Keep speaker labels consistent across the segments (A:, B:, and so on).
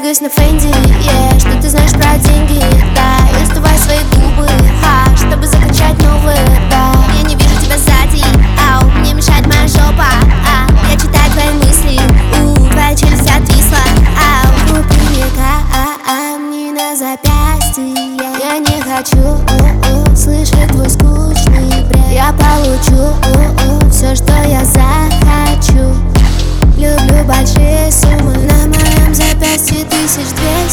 A: двигаюсь на Фенди, что ты знаешь про деньги, да. Я сдуваю свои губы, чтобы закачать новые, да. Я не вижу тебя сзади, мне мешает моя жопа, я читаю твои мысли, твоя челюсть отвисла, купи мне камни на запястье. Я не хочу слышать твой скучный бред. Я получу все, что я захочу. Люблю большие суммы, на моем запястье 1200.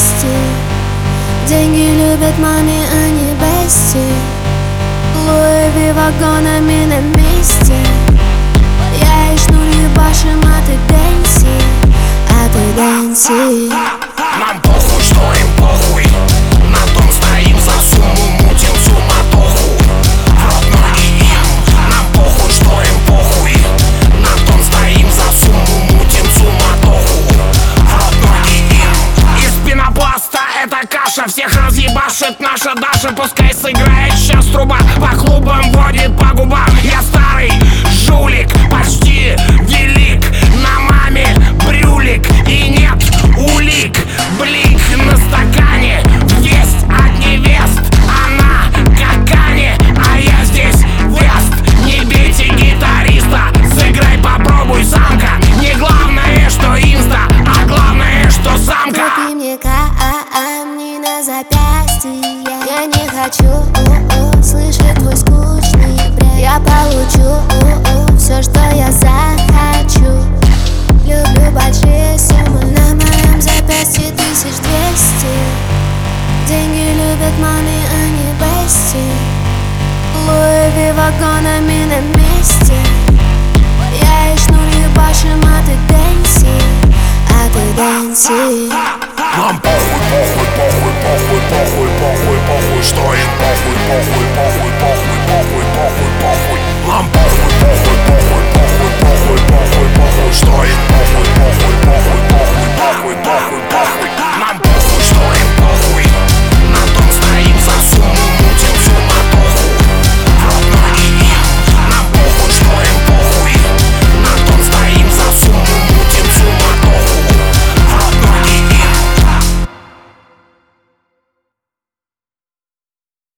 A: Деньги любят мани, а не бести. Луи вагонами на месте. Я и шнур ебашим, а ты Дэнси.
B: Нам похуй, что им похуй. На том стоим за сумму, мутим суматоху. В рот ноги им. Нам похуй, что им похуй. На том стоим за сумму, мутим суматоху. В рот ноги им. Из пенопласта это каша, всех разъебашит наша Даша. Пускай сыграет сейчас труба, по клубам водит по губам. Я старый жулик, почти велик. На маме брюлик и нет улик. Блик на стакане, есть от невест. Она как Кани, а я здесь вест. Не бейте гитариста, сыграй, попробуй, самка. Не главное, что инста, а главное, что самка.
A: Купи мне камни на запястье. Я не хочу слышать твой скучный бред. Я получу все, что я захочу. Люблю большие суммы, на моем запястье 1200. Деньги любят мани, а не бести. Луи вагонами на месте. Я и шнур ебашим, а ты Дэнси.
B: Нам похуй, похуй, похуй, похуй, похуй, похуй, похуй, что им похуй, похуй.